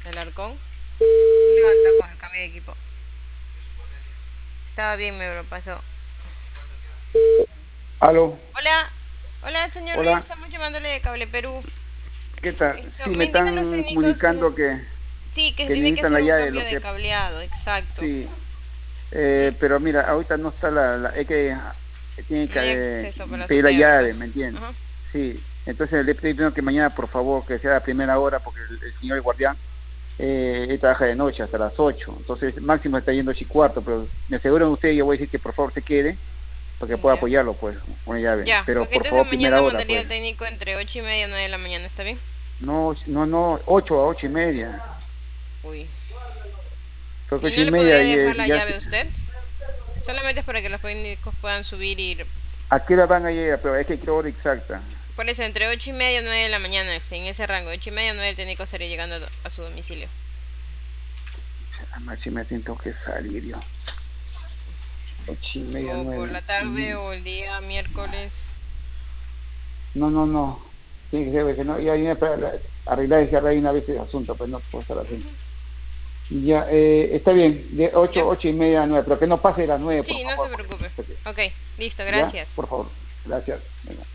El arcón. Levanta con el cambio de equipo. Estaba bien, me lo pasó. Aló, Hola, hola señor Luis, hola, estamos llamándole de Cable Perú. ¿qué tal? Esto, Sí, me me indican los están técnicos que comunicando sí, que se que tiene que necesitan hacer la un llave, cambio de cableado, exacto. sí, Mm, pero mira, ahorita no está es que tiene No hay que acceso para pedir la hacerla de verdad. llave, ¿me entiendes? Ajá. Sí, entonces le estoy pidiendo que mañana, por favor, que sea a primera hora, porque el señor guardián, él trabaja de noche hasta las 8, entonces máximo está yendo 8:15, pero me aseguran ustedes, yo voy a decir que por favor se quede, para que pueda Ya. apoyarlo, pues, con la llave, Ya, pero ok, por entonces favor, mañana primera hora, mandaría pues. al técnico entre 8:30 y 9 de la mañana, ¿está bien? No, no, no, 8 a 8:30. Uy. Creo que ¿Y ocho no y le media podría y dejar la ya llave a usted? Solamente es para que los técnicos puedan subir y ir. ¿a qué hora van a llegar? Pero es que quiero hora exacta. Por eso, entre 8:30 y 9 de la mañana, en ese rango. 8:30 y 9 el técnico estaría llegando a su domicilio. Además, si me tengo que salir yo. 8:30, O por 9. la tarde o el día miércoles. No, no, no. Tiene que ser, que no, ya viene para arreglar ese reina a veces asunto, pues no puedo estar así. Ya, está bien, de ¿Ya? 8 8:30 a 9, pero que no pase de las 9, por Sí, no se favor, porque preocupe. Ok, listo, ya, gracias. por favor. Gracias. Venga.